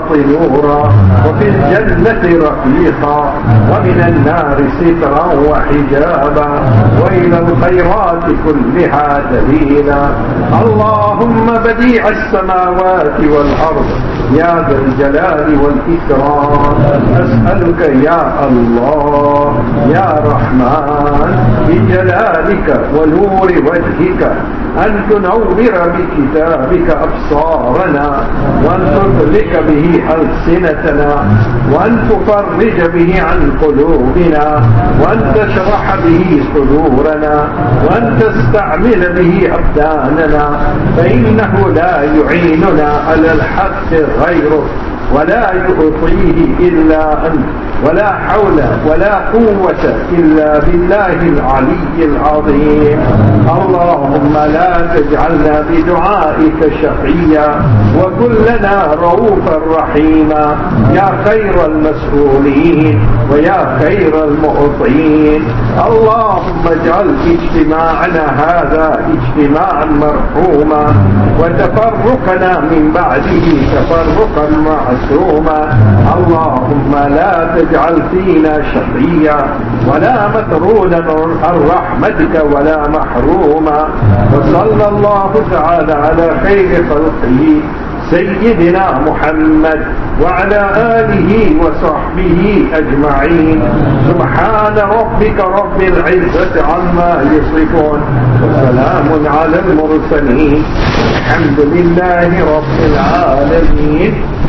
الصراط نورا وفي الجنة رفيقا ومن النار سترا وحجابا وإلى الخيرات كلها دليلا. اللهم بديع السماوات والأرض يا ذا الجلال والإكرام أسألك يا الله يا رحمن بجلالك ونور وجهك أن تنور بكتابك أبصارنا وأن تطلق به ألسنتنا وأن تفرج به عن قلوبنا وأن تشرح به صدورنا وأن تستعمل به أبداننا فإنه لا يعيننا على الحق غيرك ولا يعطيه إلا أنت ولا حول ولا قوة إلا بالله العلي العظيم. اللهم لا تجعلنا بدعائك شقيا وكن لنا رؤوفا رحيما يا خير المسؤولين ويا خير المعطين. اللهم اجعل اجتماعنا هذا اجتماعا مرحوما وتفرقنا من بعده تفرقا معصوما. اللهم لا تجعل فينا شقيا ولا مطرودا عن رحمتك ولا محروما. وصلى الله تعالى على خير خلقه سيدنا محمد وعلى آله وصحبه أجمعين. سبحان ربك رب العزة عما يصفون وسلام على المرسلين الحمد لله رب العالمين.